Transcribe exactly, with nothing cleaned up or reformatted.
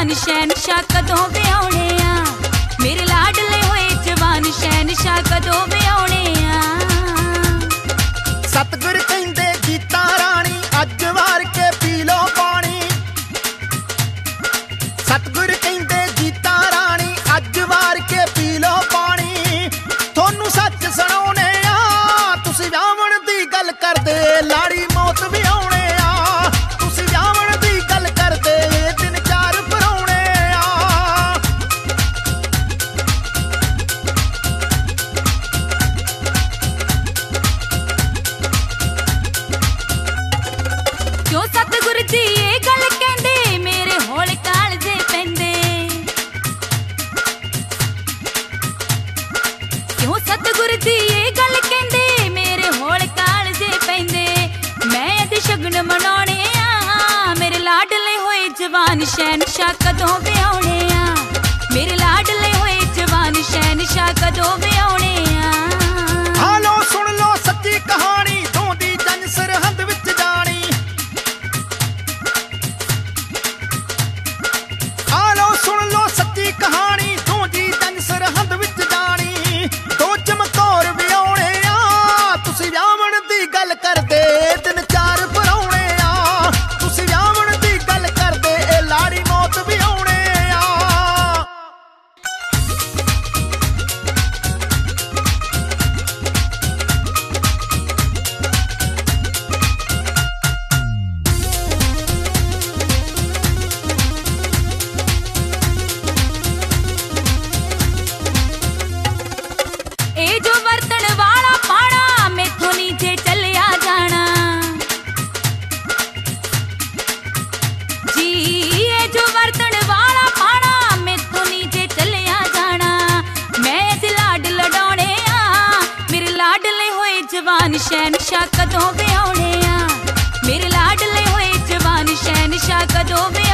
जवान शहनशाह कदों विआउणे आ, मेरे लाडले होए जवान शहनशाह कदों विआउणे आ। सतगुर कहंदे गीता राणी अज वार के पी लो पानी, सतगुर कहंदे गीता राणी अज वार के पी लो पानी। थोनू सच सुणाउने आ तुसीं विआहण दी गल करदे लाड़ी मौत विआउणे आ, तुसीं विआहण दी गल करदे दिन चार भराउने आ। क्यों सतगुर जी ये गल कहंदे मेरे होल कालजे पैंदे, क्यों सतगुर जी ये गल कहंदे मेरे होल कालजे पैंदे। मैं अज शगन मनाउने आ, मेरे लाडले होए जवान शहनशाह कदों विआउणे आ, मेरे लाडले होए जवान शहनशाह कदों विआउणे आ। हालो सुन लो सच्ची कहानी धोंदी जंज सरहद विच जानी, हालो सुन लो सच्ची कहानी धोंदी जंज सरहद विच जानी। दो चमकौर विआउणे आ तुसीं विआहण दी गल करदे दिन चार भराउने आ, तुसीं विआहण दी गल करदे ए लाड़ी मौत विआउणे आ। ए जो वरतण वाला पाना मैथों नीचे चलिया जाना जी, ए जो वरतण वाला पाना मैथों नीचे चलिया जाना। मैं इस लाड लड़ाउने आ, मेरे लाडले होए जवान शहनशाह कदों विआउणे आ, मेरे लाडले होए जवान शहनशाह कदों